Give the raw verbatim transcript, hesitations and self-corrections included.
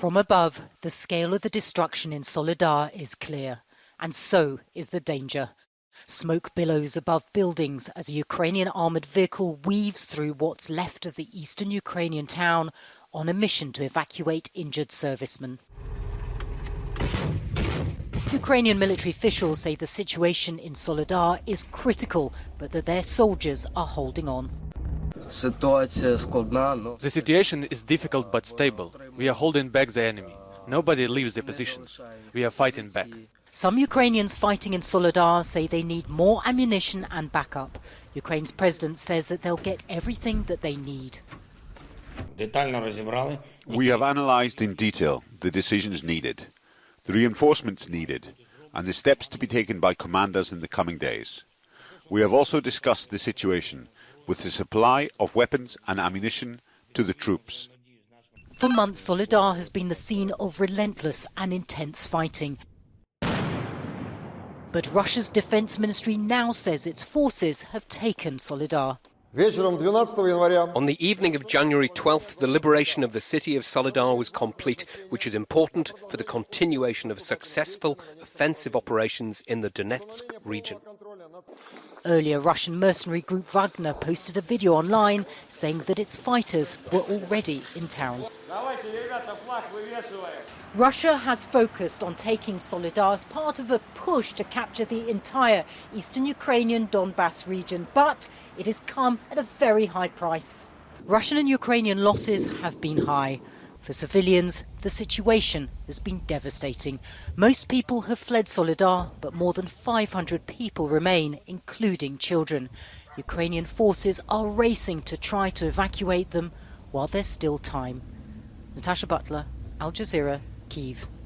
From above, the scale of the destruction in Soledar is clear, and so is the danger. Smoke billows above buildings as a Ukrainian armoured vehicle weaves through what's left of the eastern Ukrainian town on a mission to evacuate injured servicemen. Ukrainian military officials say the situation in Soledar is critical, but that their soldiers are holding on. The situation is difficult but stable. We are holding back the enemy. Nobody leaves their positions. We are fighting back. Some Ukrainians fighting in Soledar say they need more ammunition and backup. Ukraine's president says that they'll get everything that they need. We have analysed in detail the decisions needed, the reinforcements needed, and the steps to be taken by commanders in the coming days. We have also discussed the situation with the supply of weapons and ammunition to the troops. For months, Soledar has been the scene of relentless and intense fighting. But Russia's defense ministry now says its forces have taken Soledar. On the evening of January twelfth, the liberation of the city of Soledar was complete, which is important for the continuation of successful offensive operations in the Donetsk region. Earlier, Russian mercenary group Wagner posted a video online saying that its fighters were already in town. Russia has focused on taking Soledar as part of a push to capture the entire eastern Ukrainian Donbass region, but it has come at a very high price. Russian and Ukrainian losses have been high. For civilians, the situation has been devastating. Most people have fled Soledar, but more than five hundred people remain, including children. Ukrainian forces are racing to try to evacuate them while there's still time. Natasha Butler, Al Jazeera, Kyiv.